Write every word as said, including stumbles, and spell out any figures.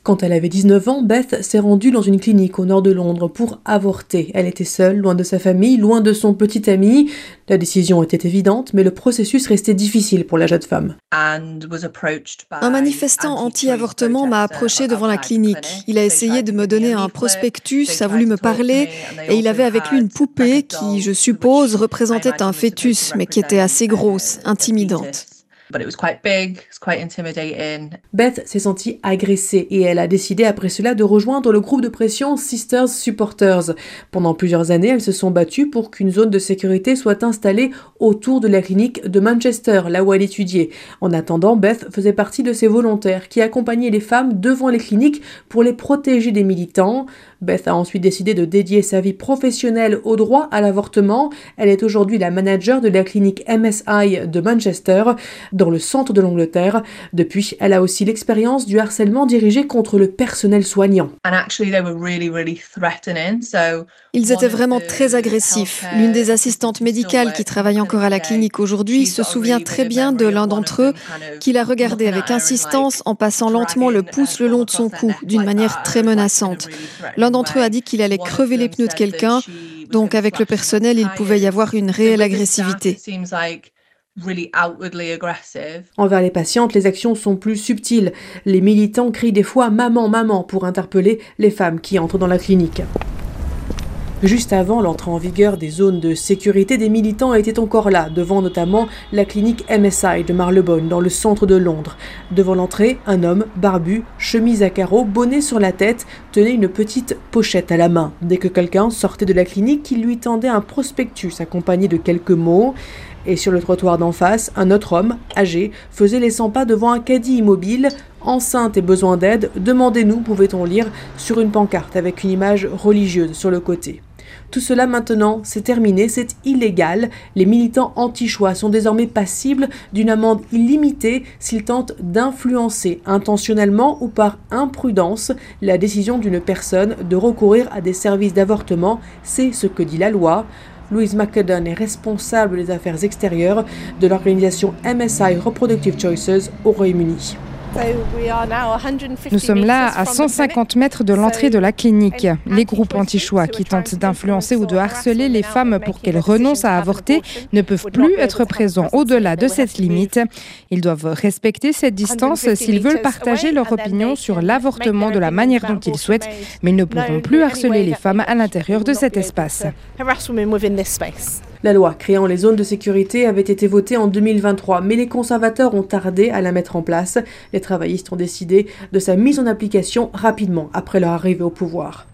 Quand elle avait dix-neuf ans, Beth s'est rendue dans une clinique au nord de Londres pour avorter. Elle était seule, loin de sa famille, loin de son petit ami. La décision était évidente, mais le processus restait difficile pour la jeune femme. Un manifestant anti-avortement m'a approché devant la clinique. Il a essayé de me donner un prospectus, a voulu me parler, et il avait avec lui une poupée qui, je suppose, représentait un fœtus, mais qui était assez grosse, intimidante. Beth s'est sentie agressée et elle a décidé après cela de rejoindre le groupe de pression Sisters Supporters. Pendant plusieurs années, elles se sont battues pour qu'une zone de sécurité soit installée autour de la clinique de Manchester, là où elle étudiait. En attendant, Beth faisait partie de ces volontaires qui accompagnaient les femmes devant les cliniques pour les protéger des militants. Beth a ensuite décidé de dédier sa vie professionnelle au droit à l'avortement. Elle est aujourd'hui la manager de la clinique M S I de Manchester, dans le centre de l'Angleterre. Depuis, elle a aussi l'expérience du harcèlement dirigé contre le personnel soignant. Ils étaient vraiment très agressifs. L'une des assistantes médicales qui travaille encore à la clinique aujourd'hui se souvient très bien de l'un d'entre eux qui l'a regardé avec insistance en passant lentement le pouce le long de son cou, d'une manière très menaçante. L'un d'entre eux a dit qu'il allait crever les pneus de quelqu'un, donc avec le personnel, il pouvait y avoir une réelle agressivité. Envers les patientes, les actions sont plus subtiles. Les militants crient des fois « maman, maman » pour interpeller les femmes qui entrent dans la clinique. Juste avant l'entrée en vigueur des zones de sécurité, des militants étaient encore là, devant notamment la clinique M S I de Marylebone, dans le centre de Londres. Devant l'entrée, un homme, barbu, chemise à carreaux, bonnet sur la tête, tenait une petite pochette à la main. Dès que quelqu'un sortait de la clinique, il lui tendait un prospectus accompagné de quelques mots. Et sur le trottoir d'en face, un autre homme, âgé, faisait les cent pas devant un caddie immobile. Enceinte et besoin d'aide, demandez-nous, pouvait-on lire sur une pancarte avec une image religieuse sur le côté. Tout cela maintenant, c'est terminé, c'est illégal. Les militants anti-choix sont désormais passibles d'une amende illimitée s'ils tentent d'influencer intentionnellement ou par imprudence la décision d'une personne de recourir à des services d'avortement. C'est ce que dit la loi. Louise McCudden est responsable des affaires extérieures de l'organisation M S I Reproductive Choices au Royaume-Uni. Nous sommes là à cent cinquante mètres de l'entrée de la clinique. Les groupes anti-choix qui tentent d'influencer ou de harceler les femmes pour qu'elles renoncent à avorter ne peuvent plus être présents au-delà de cette limite. Ils doivent respecter cette distance s'ils veulent partager leur opinion sur l'avortement de la manière dont ils souhaitent, mais ils ne pourront plus harceler les femmes à l'intérieur de cet espace. La loi créant les zones de sécurité avait été votée en deux mille vingt-trois, mais les conservateurs ont tardé à la mettre en place. Les travaillistes ont décidé de sa mise en application rapidement après leur arrivée au pouvoir.